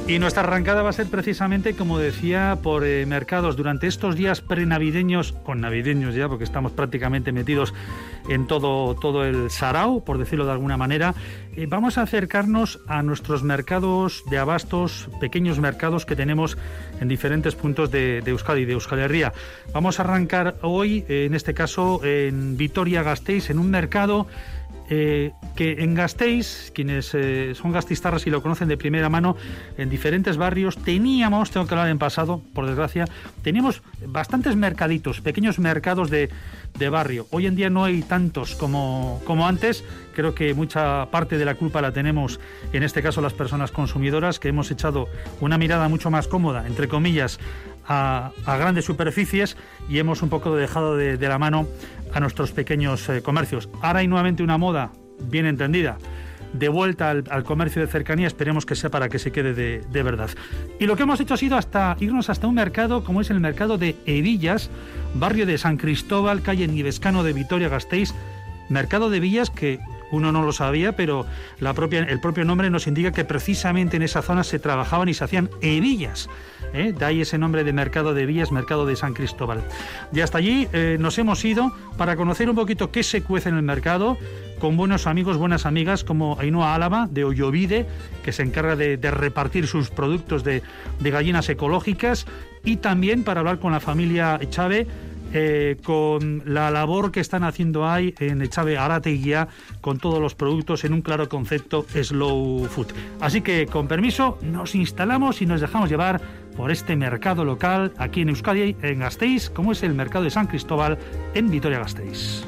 Y nuestra arrancada va a ser precisamente, como decía, por mercados. Durante estos días prenavideños, con navideños ya, porque estamos prácticamente metidos en todo el sarao, por decirlo de alguna manera, vamos a acercarnos a nuestros mercados de abastos, pequeños mercados que tenemos en diferentes puntos de Euskadi, de Euskal Herria. Vamos a arrancar hoy, en este caso, en Vitoria-Gasteiz, en un mercado que en Gasteiz, quienes son gastistarras y lo conocen de primera mano, en diferentes barrios tengo que hablar en pasado, por desgracia, teníamos bastantes mercaditos, pequeños mercados de barrio. Hoy en día no hay tantos como antes. Creo que mucha parte de la culpa la tenemos, en este caso, las personas consumidoras, que hemos echado una mirada mucho más cómoda, entre comillas, a grandes superficies, y hemos un poco dejado de la mano a nuestros pequeños comercios. Ahora hay nuevamente una moda bien entendida de vuelta al comercio de cercanía. Esperemos que sea para que se quede de verdad. Y lo que hemos hecho ha sido irnos hasta un mercado como es el mercado de Hebillas, barrio de San Cristóbal, calle Nivescano de Vitoria-Gasteiz. Mercado de Villas que uno no lo sabía, pero el propio nombre nos indica que precisamente en esa zona se trabajaban y se hacían hebillas. De ahí ese nombre de mercado de Villas, mercado de San Cristóbal. Y hasta allí nos hemos ido para conocer un poquito qué se cuece en el mercado, con buenos amigos, buenas amigas como Ainhoa Álava de Ollovide, que se encarga de repartir sus productos de gallinas ecológicas, y también para hablar con la familia Echave, con la labor que están haciendo ahí en Echave Arateguía, con todos los productos en un claro concepto slow food. Así que, con permiso, nos instalamos y nos dejamos llevar por este mercado local aquí en Euskadi, en Gasteiz, como es el mercado de San Cristóbal en Vitoria-Gasteiz.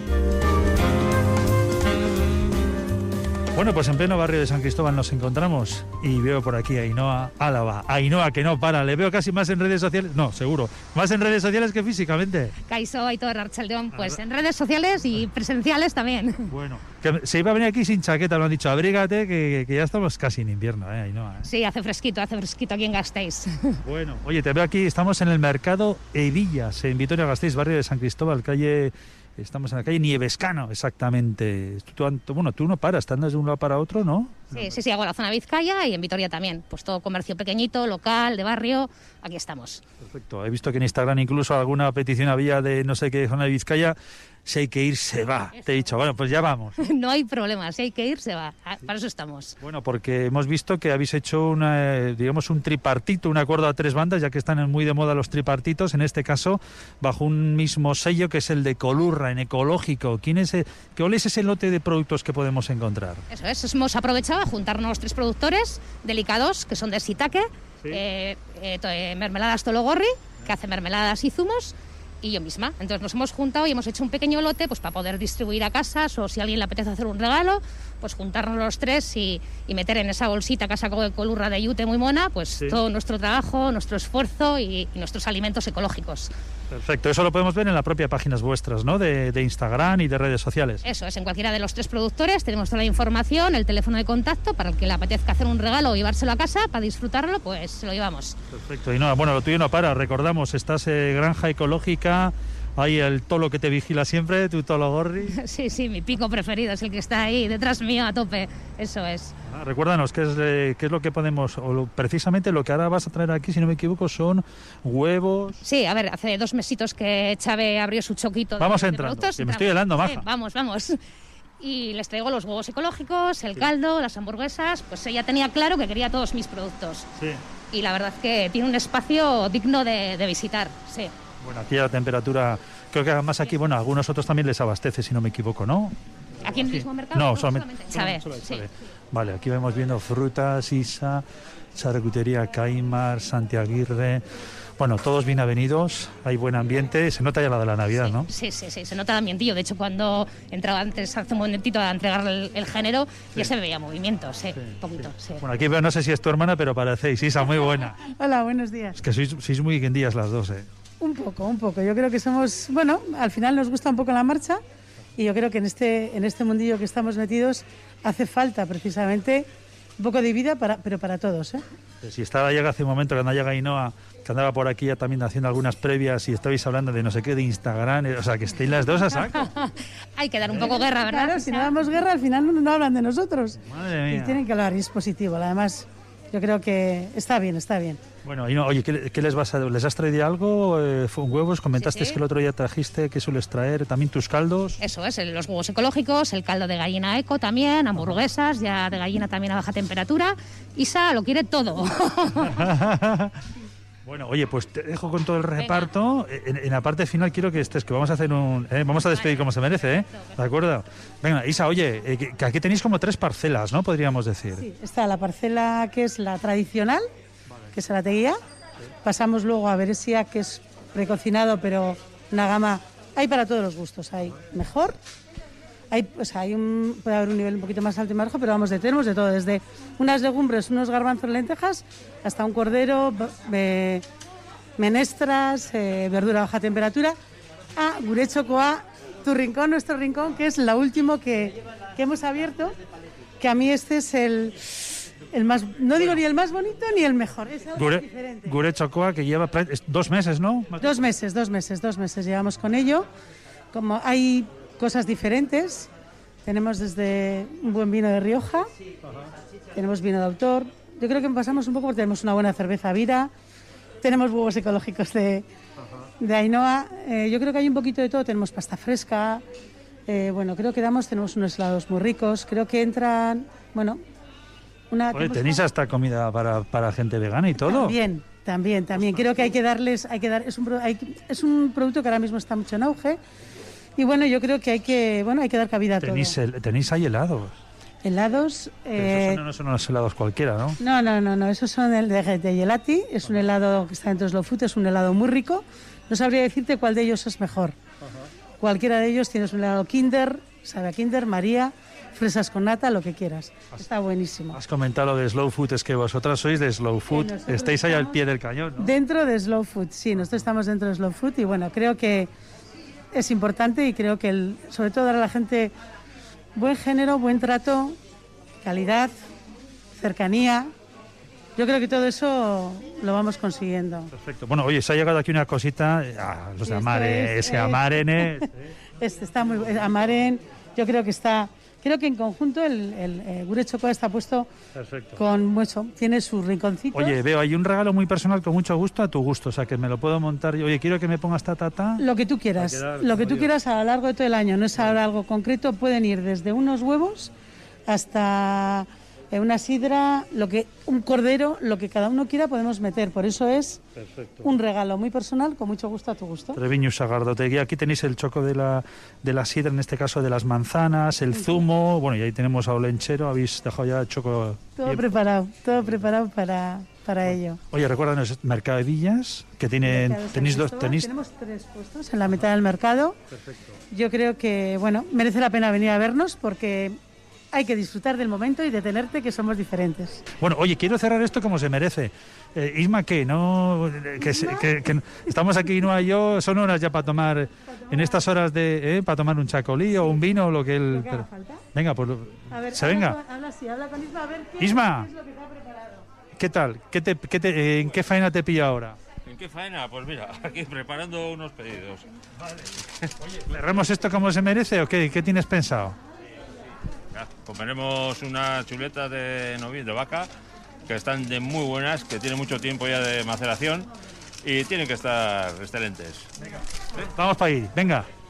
Bueno, pues en pleno barrio de San Cristóbal nos encontramos y veo por aquí a Ainhoa Álava. Ainhoa, que no para, le veo casi más en redes sociales, no, seguro, más en redes sociales que físicamente. Kaixo, Aitor Arratsaldeon, pues en redes sociales y presenciales también. Bueno, que se iba a venir aquí sin chaqueta, lo han dicho, abrígate, que ya estamos casi en invierno, Ainhoa. Sí, hace fresquito aquí en Gasteiz. Bueno, oye, te veo aquí, estamos en el mercado Hebillas, en Vitoria-Gasteiz, barrio de San Cristóbal, estamos en la calle Nivescano, exactamente. Tú no paras, te andas de un lado para otro, ¿no? Sí, hago la zona Vizcaya y en Vitoria también. Pues todo comercio pequeñito, local, de barrio, aquí estamos. Perfecto. He visto que en Instagram incluso alguna petición había de no sé qué zona de Vizcaya. Si hay que ir, se va. Te he dicho, bueno, pues ya vamos. No hay problema, si hay que ir, se va. Para eso estamos. Bueno, porque hemos visto que habéis hecho un tripartito, un acuerdo a 3 bandas, ya que están muy de moda los tripartitos, en este caso, bajo un mismo sello que es el de Colurra, en ecológico. ¿Cuál es ese lote de productos que podemos encontrar? Eso es, hemos aprovechado a juntarnos 3 productores delicados, que son de shiitake, ¿sí? Mermeladas Tologorri, que hace mermeladas y zumos, y yo misma. Entonces nos hemos juntado y hemos hecho un pequeño lote, pues para poder distribuir a casas, o si a alguien le apetece hacer un regalo, pues juntarnos los 3 y meter en esa bolsita que ha sacado de Colurra de yute muy mona, pues sí, todo nuestro trabajo, nuestro esfuerzo y nuestros alimentos ecológicos. Perfecto, eso lo podemos ver en las propias páginas vuestras, ¿no? De Instagram y de redes sociales. Eso es, en cualquiera de los 3 productores tenemos toda la información, el teléfono de contacto, para el que le apetezca hacer un regalo o llevárselo a casa para disfrutarlo, pues se lo llevamos. Perfecto, y no, bueno, lo tuyo no para, recordamos, estás granja ecológica, hay el tolo que te vigila siempre, tu Tologorri. Sí, mi pico preferido es el que está ahí detrás mío a tope, eso es. Recuérdanos, ¿qué es lo que podemos, precisamente lo que ahora vas a traer aquí, si no me equivoco, son huevos? Sí, a ver, hace 2 mesitos que Chave abrió su choquito. Vamos entrando, que me estoy helando, maja. Vamos. Y les traigo los huevos ecológicos, el caldo, las hamburguesas, pues ella tenía claro que quería todos mis productos. Sí. Y la verdad es que tiene un espacio digno de visitar, sí. Bueno, aquí a la temperatura, creo que además aquí, bueno, a algunos otros también les abastece, si no me equivoco, ¿no? ¿Aquí en el mismo mercado? No, solamente Chave. Sí. Vale, aquí vemos viendo frutas, Isa, charcutería Caimar, Santiaguirre. Bueno, todos bien avenidos, hay buen ambiente, se nota ya la de la Navidad, sí, ¿no? Sí, se nota el ambientillo. De hecho, cuando entraba antes, hace un momentito a entregar el género, ya se veía movimiento, poquito. Sí. Bueno, aquí veo, no sé si es tu hermana, pero parecéis, Isa, muy buena. Hola, buenos días. Es que sois muy guindillas las dos, Un poco. Yo creo que somos, bueno, al final nos gusta un poco la marcha y yo creo que en este mundillo que estamos metidos hace falta precisamente un poco de vida, pero para todos, Si llega hace un momento cuando llega Ainhoa, que andaba por aquí ya también haciendo algunas previas y estabais hablando de no sé qué, de Instagram, o sea, que estéis las dos a saco. Hay que dar un poco guerra, ¿verdad? Claro, si no damos guerra al final no hablan de nosotros. Madre mía. Y tienen que hablar, y es positivo. Además, yo Yo creo que está bien, está bien. Bueno, y no, oye, ¿qué les vas a dar? ¿Les has traído algo? ¿Huevos? Comentaste Sí. que el otro día trajiste, ¿qué sueles traer? ¿También tus caldos? Eso es, los huevos ecológicos, el caldo de gallina eco también, hamburguesas, ya de gallina también a baja temperatura. Isa lo quiere todo. Bueno, oye, pues te dejo con todo el reparto. En la parte final quiero que estés, que vamos a hacer vamos a despedir como se merece, ¿eh? ¿De acuerdo? Venga, Isa, oye, que aquí tenéis como 3 parcelas, ¿no? Podríamos decir. Sí, está la parcela que es la tradicional, que es la teguía. Pasamos luego a Beresia, que es precocinado, pero una gama, hay para todos los gustos, hay mejor. Puede haber un nivel un poquito más alto y más bajo, pero vamos, tenemos de todo, desde unas legumbres, unos garbanzos, lentejas, hasta un cordero, menestras, verdura a baja temperatura, a gurechokoa, tu rincón, nuestro rincón, que es lo último que hemos abierto, que a mí este es el más, no digo ni el más bonito ni el mejor, es algo diferente. Gurechokoa, que lleva 2 meses, ¿no? 2 meses llevamos con ello. Como hay cosas diferentes, tenemos desde un buen vino de Rioja, tenemos vino de autor, yo creo que pasamos un poco porque tenemos una buena cerveza Vira, tenemos huevos ecológicos de Ainhoa, yo creo que hay un poquito de todo, tenemos pasta fresca, creo que tenemos unos helados muy ricos, creo que entran, Oye, tenéis hasta comida para gente vegana y todo. También, creo que es un producto que ahora mismo está mucho en auge. Y yo creo que hay que dar cabida a todo. Tenéis ahí helados. Helados. Esos no son unos helados cualquiera, ¿no? No. Esos son el de Gelati. Es un helado que está dentro de Slow Food. Es un helado muy rico. No sabría decirte cuál de ellos es mejor. Cualquiera de ellos tienes un helado Kinder, sabe a Kinder, María, fresas con nata, lo que quieras. Está buenísimo. Has comentado lo de Slow Food, es que vosotras sois de Slow Food. Estáis ahí al pie del cañón, ¿no? Dentro de Slow Food, sí. Nosotros estamos dentro de Slow Food y creo que es importante y creo que sobre todo dar a la gente buen género, buen trato, calidad, cercanía. Yo creo que todo eso lo vamos consiguiendo. Perfecto. Bueno, oye, se ha llegado aquí una cosita, los de Amaren, ese Amaren. Está muy Amaren, yo creo que está... Creo que en conjunto el gurechokoa está puesto con mucho, tiene sus rinconcitos. Oye, veo, hay un regalo muy personal con mucho gusto a tu gusto, o sea, que me lo puedo montar. Oye, quiero que me pongas ta. Lo que tú quieras, a lo largo de todo el año, no es ahora algo concreto, pueden ir desde unos huevos hasta una sidra, un cordero, lo que cada uno quiera podemos meter, por eso es un regalo muy personal, con mucho gusto a tu gusto. Treviño Sagardotegui, aquí tenéis el choco de la sidra, en este caso de las manzanas, el zumo, y ahí tenemos a Olenchero, habéis dejado ya el choco... Todo preparado para ello. Oye, recuérdanos, Mercadillas, que tenéis 3 puestos en la mitad del mercado. Perfecto. Yo creo que, merece la pena venir a vernos porque... hay que disfrutar del momento y detenerte, que somos diferentes. Bueno, oye, quiero cerrar esto como se merece. Isma, ¿qué? ¿No? Que estamos aquí, no y yo, son horas ya para tomar, en estas horas para tomar un chacolí o un vino o lo que él... Venga, pues... A ver, venga. Habla con Isma, a ver qué Isma, es lo que te ha preparado. ¿Qué tal? ¿En qué faena te pilla ahora? ¿En qué faena? Pues mira, aquí preparando unos pedidos. Vale. Oye, ¿cerramos esto como se merece o qué tienes pensado? Comeremos unas chuletas de novillo de vaca que están muy buenas, que tienen mucho tiempo ya de maceración y tienen que estar excelentes. Venga. Vamos para ahí, venga.